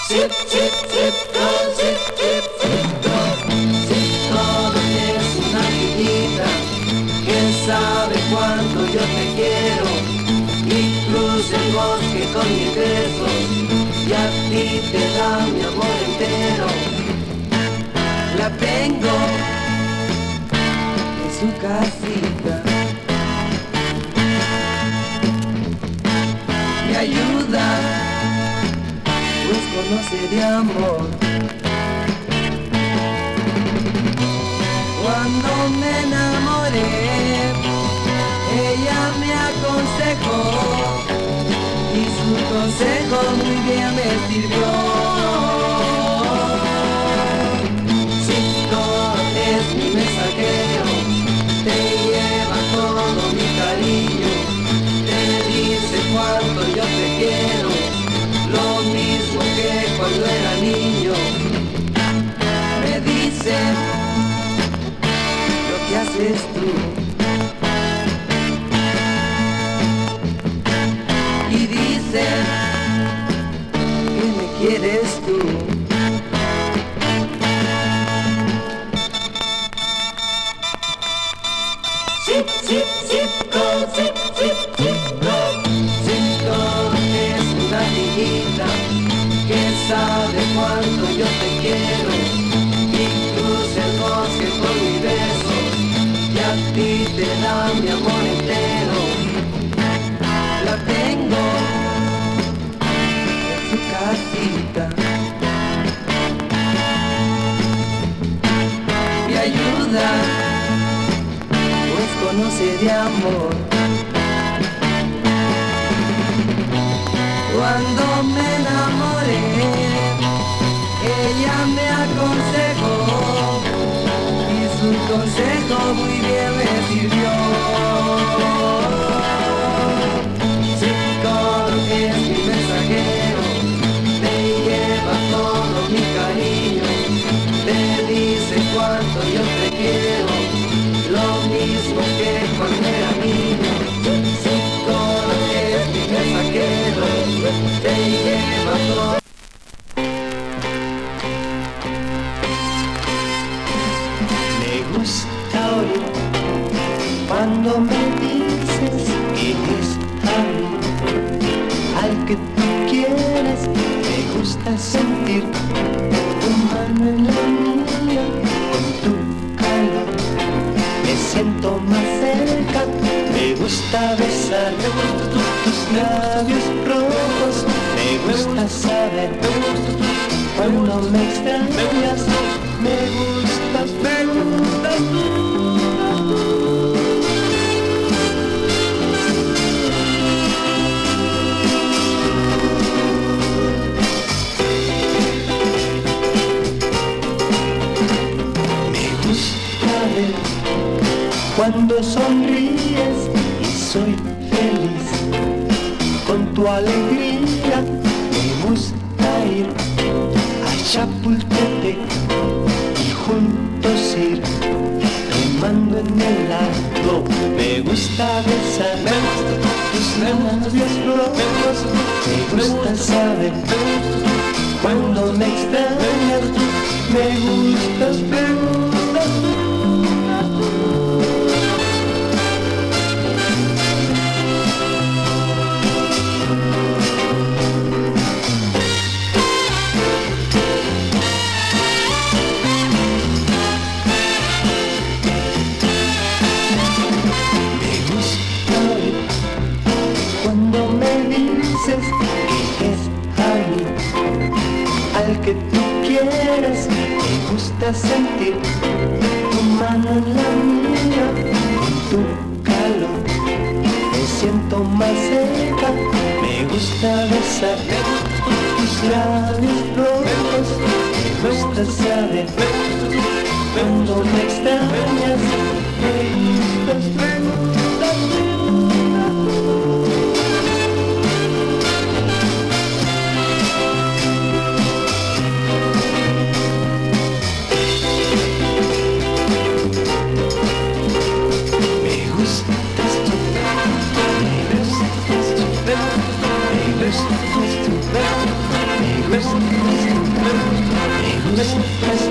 Zip, zip, zip, go, zip, zip, zip, go. Zip, todo es una niñita que sabe cuánto yo te quiero y cruza el bosque con mis besos y a ti te da mi amor entero. La tengo en su casita, me ayuda, pues conoce de amor. Cuando me enamoré, ella me aconsejó y su consejo muy bien me sirvió. Chico es mi mensajero, te lleva todo mi cariño, te dice cuánto yo te quiero, lo mismo que cuando era niño. Me dice lo que haces tú y dice que me quieres tú. Zip, zip, zip, go, zip, zip, zip, go. Zip, go es una niñita que sabe cuánto yo te quiero y cruza el bosque con mis besos y a ti te da mi amor entero. La tengo en su casita, me ayuda, pues conoce de amor. Cuando me enamoré, ella me aconsejó y su consejo muy bien me sirvió. Chico es mi mensajero, te lleva todo mi cariño, te dice cuánto yo te quiero, lo mismo que cuando era niño. Chico es mi mensajero, te lleva todo. Me gusta oír cuando me dices que es a mí al que tú quieres. Me gusta sentir tu mano en la mía con tu calor. Me siento más cerca, me gusta besar tus labios rojos. Me gusta saber cuando me extrañas. Me gustas tú. Me gusta ver cuando sonríes y soy feliz con tu alegría. Me gusta ir a Chapultepec y juntos ir remando en el lago. Me gusta besar tus labios rojos. Me gusta saber cuando me extrañas. Me gustas tú. Que es a mí al que tú quieres. Me gusta sentir tu mano en la mía con tu calor. Me siento más cerca, me gusta besar tus labios rojos. Me gusta saber cuando me extrañas. Me gustas tú. Me gustas tú. me gusta